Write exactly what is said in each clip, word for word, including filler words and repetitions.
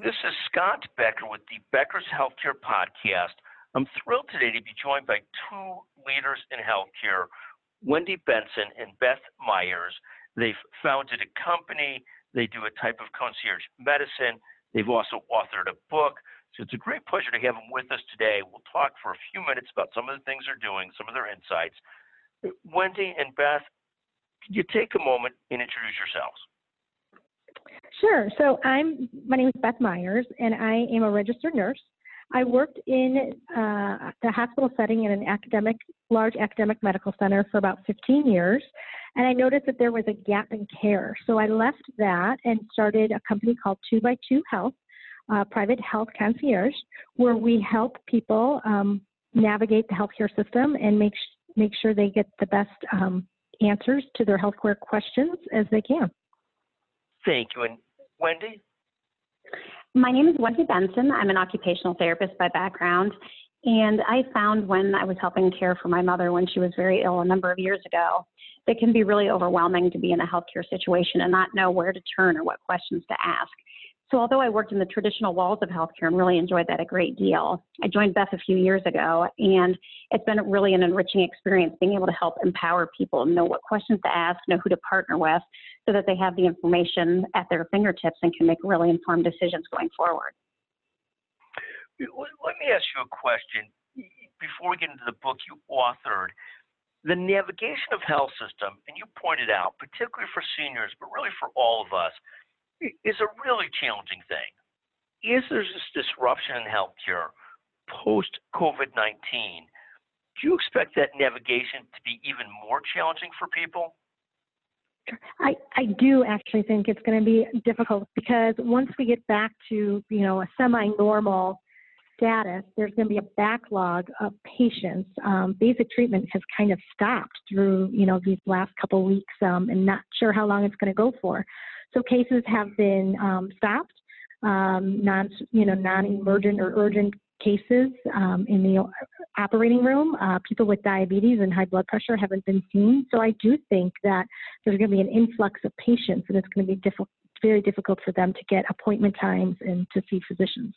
This is Scott Becker with the Becker's Healthcare Podcast. I'm thrilled today to be joined by two leaders in healthcare, Wendy Benson and Beth Myers. They've founded a company. They do a type of concierge medicine. They've also authored a book. So it's a great pleasure to have them with us today. We'll talk for a few minutes about some of the things they're doing, some of their insights. Wendy and Beth, could you take a moment and introduce yourselves? Sure. So I'm, my name is Beth Myers, and I am a registered nurse. I worked in uh, the hospital setting in an academic, large academic medical center for about fifteen years, and I noticed that there was a gap in care. So I left that and started a company called Two by Two Health, uh, private health concierge, where we help people um, navigate the healthcare system and make make sure they get the best um, answers to their healthcare questions as they can. Thank you. And Wendy? My name is Wendy Benson. I'm an occupational therapist by background, and I found when I was helping care for my mother when she was very ill a number of years ago, it can be really overwhelming to be in a healthcare situation and not know where to turn or what questions to ask. So although I worked in the traditional walls of healthcare and really enjoyed that a great deal, I joined Beth a few years ago, and it's been really an enriching experience being able to help empower people and know what questions to ask, know who to partner with, so that they have the information at their fingertips and can make really informed decisions going forward. Let me ask you a question. Before we get into the book you authored, the navigation of health system, and you pointed out, particularly for seniors, but really for all of us, is a really challenging thing. Is there this disruption in healthcare post COVID nineteen? Do you expect that navigation to be even more challenging for people? I, I do actually think it's going to be difficult because once we get back to, you know, a semi-normal status, there's going to be a backlog of patients. Um, basic treatment has kind of stopped through, you know, these last couple of weeks um, and not sure how long it's going to go for. So cases have been um, stopped, um, non, you know, non-emergent or urgent cases um, in the operating room. Uh, people with diabetes and high blood pressure haven't been seen. So I do think that there's going to be an influx of patients, and it's going to be diff- very difficult for them to get appointment times and to see physicians.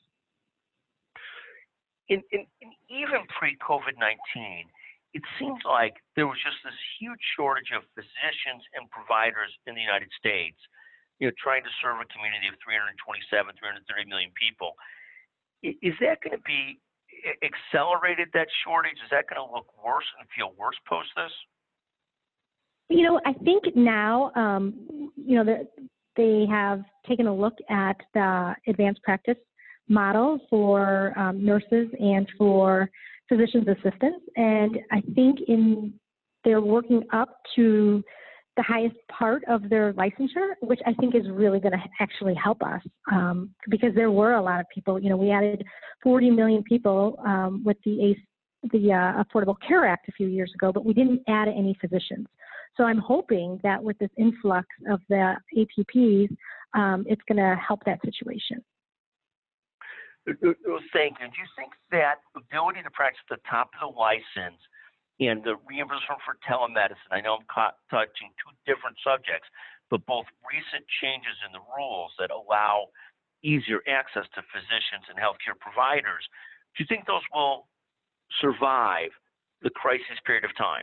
In, in, in even pre-COVID nineteen, it seems like there was just this huge shortage of physicians and providers in the United States, you know, trying to serve a community of three hundred twenty-seven, three hundred thirty million people. Is that going to be accelerated, that shortage? Is that going to look worse and feel worse post this? You know, I think now, um, you know, the, they have taken a look at the advanced practice model for um, nurses and for physician's assistants. And I think in they're working up to the highest part of their licensure, which I think is really going to actually help us um, because there were a lot of people. You know, we added forty million people um, with the the uh, Affordable Care Act a few years ago, but we didn't add any physicians. So I'm hoping that with this influx of the A P Ps, um, it's going to help that situation. Thank you. Do you think that ability to practice at the top of the license and the reimbursement for telemedicine, I know I'm ca- touching two different subjects, but both recent changes in the rules that allow easier access to physicians and healthcare providers, do you think those will survive the crisis period of time?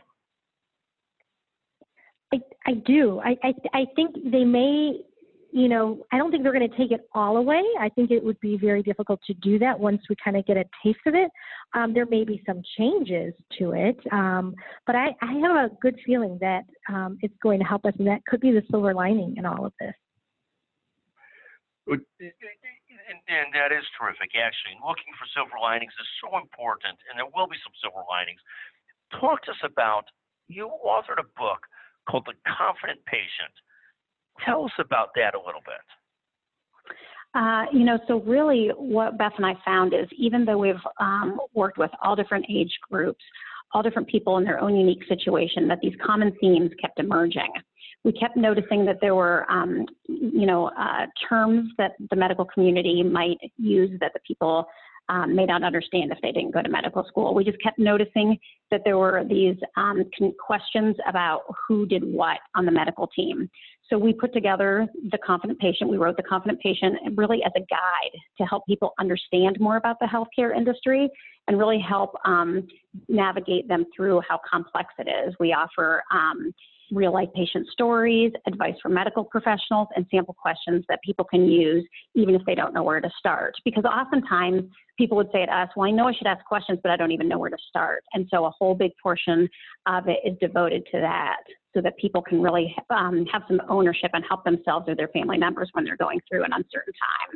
I, I do. I, I, I think they may, you know, I don't think they're going to take it all away. I think it would be very difficult to do that once we kind of get a taste of it. Um, there may be some changes to it, um, but I, I have a good feeling that um, it's going to help us, and that could be the silver lining in all of this. And, and that is terrific, actually. Looking for silver linings is so important, and there will be some silver linings. Talk to us about, you authored a book called The Confident Patient. Tell us about that a little bit. Uh, you know, so really what Beth and I found is even though we've um, worked with all different age groups, all different people in their own unique situation, that these common themes kept emerging. We kept noticing that there were, um, you know, uh, terms that the medical community might use that the people um, may not understand if they didn't go to medical school. We just kept noticing that there were these um, questions about who did what on the medical team. So we put together the Confident Patient. We wrote the Confident Patient really as a guide to help people understand more about the healthcare industry and really help um, navigate them through how complex it is. We offer um, real-life patient stories, advice from medical professionals, and sample questions that people can use even if they don't know where to start. Because oftentimes people would say to us, well, I know I should ask questions, but I don't even know where to start. And so a whole big portion of it is devoted to that so that people can really um, have some ownership and help themselves or their family members when they're going through an uncertain time.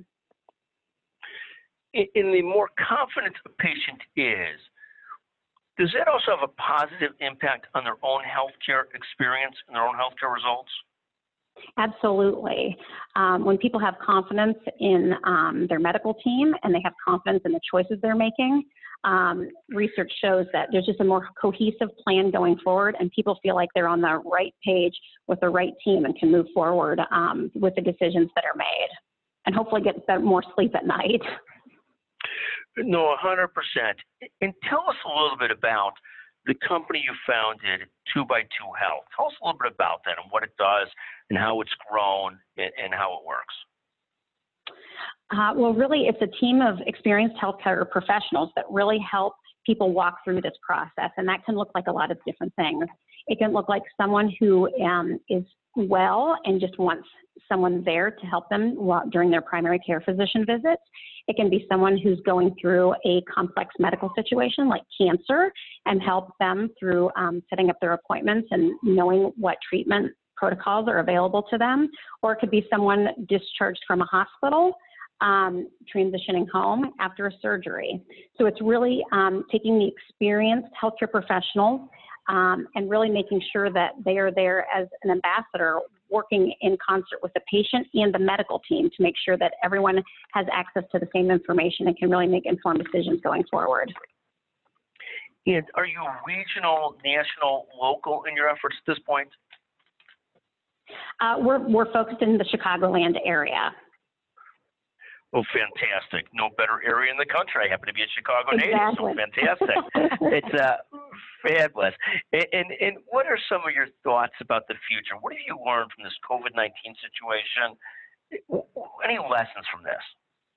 In the more confident a patient is, does that also have a positive impact on their own healthcare experience and their own healthcare results? Absolutely. Um, when people have confidence in um, their medical team and they have confidence in the choices they're making, um, research shows that there's just a more cohesive plan going forward, and people feel like they're on the right page with the right team and can move forward um, with the decisions that are made, and hopefully get more sleep at night. No, one hundred percent. And tell us a little bit about the company you founded, Two by Two Health. Tell us a little bit about that and what it does and how it's grown and, and how it works. Uh, well, really, it's a team of experienced healthcare professionals that really help people walk through this process. And that can look like a lot of different things. It can look like someone who um, is well and just wants someone there to help them during their primary care physician visits. It can be someone who's going through a complex medical situation like cancer and help them through um, setting up their appointments and knowing what treatment protocols are available to them. Or it could be someone discharged from a hospital, um, transitioning home after a surgery. So it's really um, taking the experienced healthcare professionals Um, and really making sure that they are there as an ambassador, working in concert with the patient and the medical team to make sure that everyone has access to the same information and can really make informed decisions going forward. And are you regional, national, local in your efforts at this point? Uh, we're, we're focused in the Chicagoland area. Oh, fantastic. No better area in the country. I happen to be a Chicago native, Exactly. so fantastic. It's uh, fabulous. And, and, and what are some of your thoughts about the future? What have you learned from this COVID nineteen situation? Any lessons from this?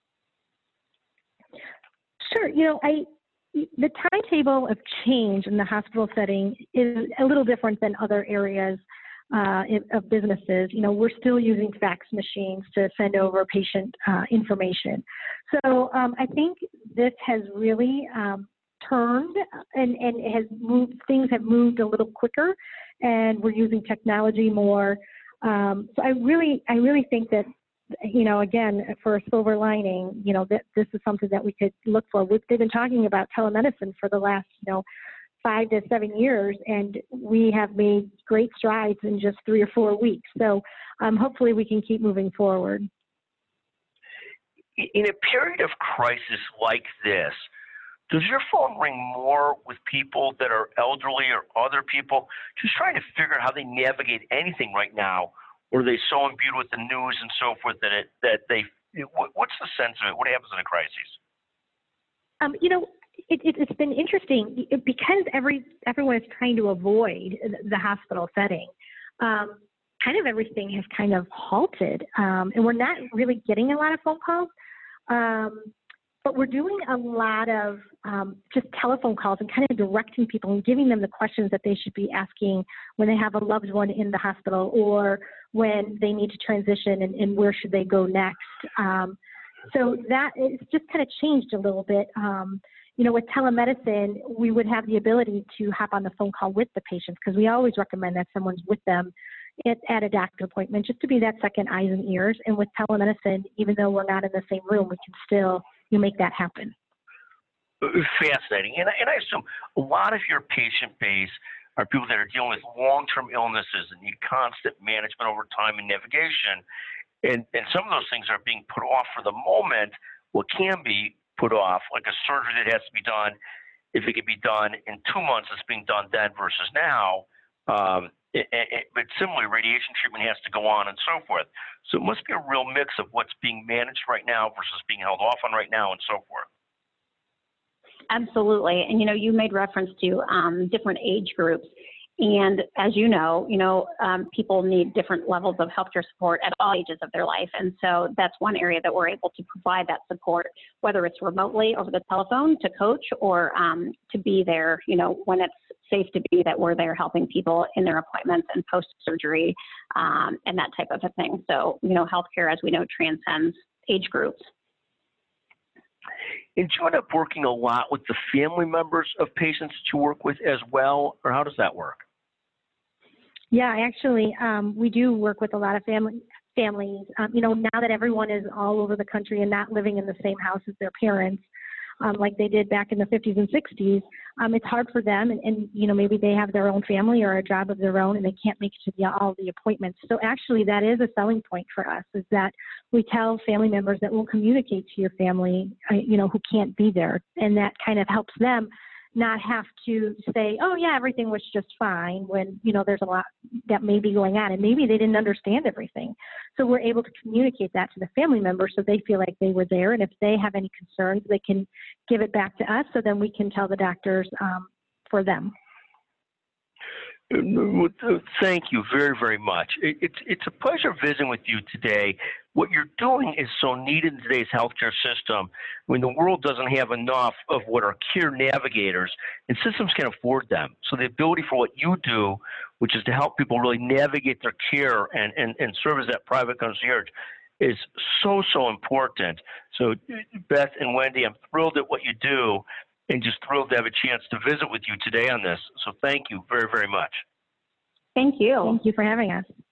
Sure. You know, I the timetable of change in the hospital setting is a little different than other areas uh, of businesses. You know, we're still using fax machines to send over patient uh, information. So um, I think this has really um, turned and, and it has moved, things have moved a little quicker, and we're using technology more. Um, so I really, I really think that, you know, again, for a silver lining, you know, that this is something that we could look for. We've, they've been talking about telemedicine for the last, you know, five to seven years, and we have made great strides in just three or four weeks. So um, hopefully we can keep moving forward. In a period of crisis like this, does your phone ring more with people that are elderly or other people just trying to figure out how they navigate anything right now? Or are they so imbued with the news and so forth that it, that they, it, what's the sense of it? What happens in a crisis? Um, you know, it, it, it's been interesting because every everyone is trying to avoid the hospital setting. Um, kind of everything has kind of halted, um, and we're not really getting a lot of phone calls. Um, but we're doing a lot of um, just telephone calls and kind of directing people and giving them the questions that they should be asking when they have a loved one in the hospital or when they need to transition, and, and where should they go next. Um, so that it's just kind of changed a little bit. Um, you know, with telemedicine, we would have the ability to hop on the phone call with the patients, because we always recommend that someone's with them at, at a doctor appointment, just to be that second eyes and ears. And with telemedicine, even though we're not in the same room, we can still you make that happen. Fascinating. And, and I assume a lot of your patient base are people that are dealing with long-term illnesses and need constant management over time and navigation. And, and some of those things are being put off for the moment, what can be put off, like a surgery that has to be done. If it could be done in two months, it's being done then versus now. Um, it, it, but similarly, radiation treatment has to go on and so forth. So it must be a real mix of what's being managed right now versus being held off on right now and so forth. Absolutely. And, you know, you made reference to um, different age groups. And as you know, you know, um, people need different levels of healthcare support at all ages of their life. And so that's one area that we're able to provide that support, whether it's remotely over the telephone to coach or um, to be there, you know, when it's safe to be, that we're there helping people in their appointments and post-surgery um, and that type of a thing. So, you know, healthcare, as we know, transcends age groups. And do you end up working a lot with the family members of patients that you work with as well, or how does that work? Yeah, actually, um, we do work with a lot of family families. Um, you know, now that everyone is all over the country and not living in the same house as their parents, um, like they did back in the fifties and sixties, um, it's hard for them. And, and, you know, maybe they have their own family or a job of their own and they can't make it to the, all the appointments. So actually, that is a selling point for us, is that we tell family members that we'll communicate to your family, uh, you know, who can't be there. And that kind of helps them not have to say, oh, yeah, everything was just fine, when, you know, there's a lot that may be going on and maybe they didn't understand everything. So we're able to communicate that to the family members so they feel like they were there. And if they have any concerns, they can give it back to us, so then we can tell the doctors um, for them. Thank you very, very much. It's, it's a pleasure visiting with you today. What you're doing is so needed in today's healthcare system when the world doesn't have enough of what are care navigators, and systems can afford them. So the ability for what you do, which is to help people really navigate their care and, and, and serve as that private concierge, is so, so important. So Beth and Wendy, I'm thrilled at what you do and just thrilled to have a chance to visit with you today on this. So thank you very, very much. Thank you. Thank you for having us.